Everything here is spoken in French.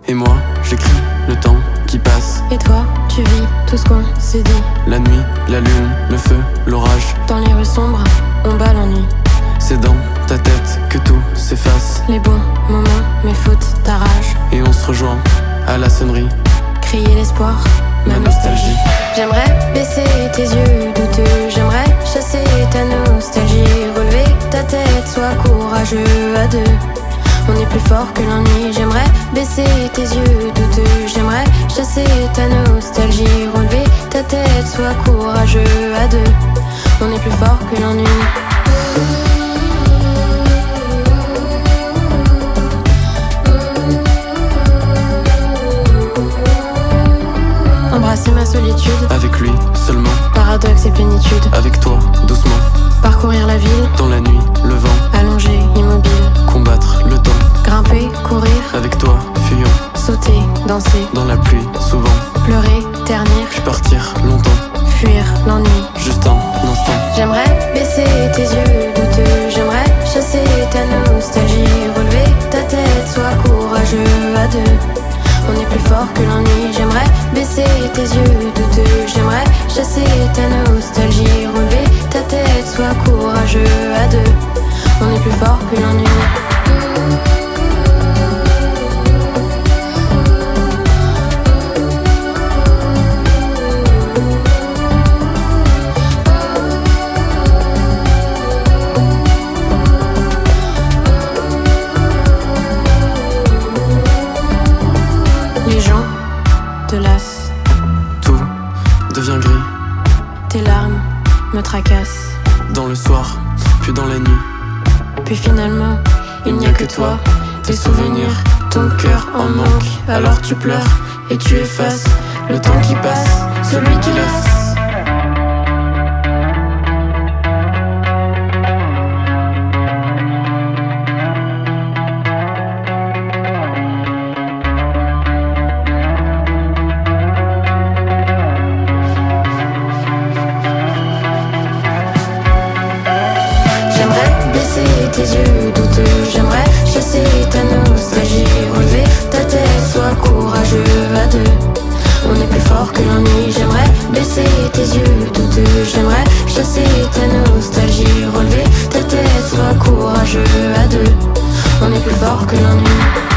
Et moi, j'écris le temps qui passe. Et toi, tu vis tout ce qu'on s'est dit. La nuit, la lune, le feu, l'orage. Dans les rues sombres, on bat l'ennui. C'est dans ta tête que tout s'efface. Les bons moments, mes fautes, ta rage. Et on se rejoint à la sonnerie. Crier l'espoir, ma nostalgie. J'aimerais baisser tes yeux douteux. J'aimerais chasser ta nostalgie. Relever ta tête, sois courageux à deux. On est plus fort que l'ennui. J'aimerais baisser tes yeux douteux. J'aimerais chasser ta nostalgie. Relever ta tête, sois courageux à deux. On est plus fort que l'ennui. Embrasser ma solitude. Avec lui seulement. Paradoxe et plénitude. Avec toi, doucement. Parcourir la ville. Dans la nuit, le vent. Allongé, immobile. Combattre le temps. Grimper, courir. Avec toi, fuyant. Sauter, danser. Dans la pluie, souvent. Pleurer, ternir. Puis partir longtemps. Fuir l'ennui. Juste un instant. J'aimerais baisser tes yeux douteux. J'aimerais chasser ta nostalgie. Relever ta tête, sois courageux à deux. On est plus fort que l'ennui. J'aimerais baisser tes yeux douteux. J'aimerais chasser ta nostalgie. Relever ta tête, sois courageux à deux. On est plus fort que l'ennui. Les gens te lassent. Tout devient gris. Tes larmes me tracassent. Dans le soir, puis dans la nuit. Puis finalement, il n'y a que toi, tes souvenirs, ton cœur en manque. Alors tu pleures et tu effaces le temps qui passe, celui qui lasse. J'aimerais baisser tes yeux douteux. J'aimerais chasser ta nostalgie. Relever ta tête, sois courageux à deux. On est plus fort que l'ennui. J'aimerais baisser tes yeux douteux. J'aimerais chasser ta nostalgie. Relever ta tête, sois courageux à deux. On est plus fort que l'ennui.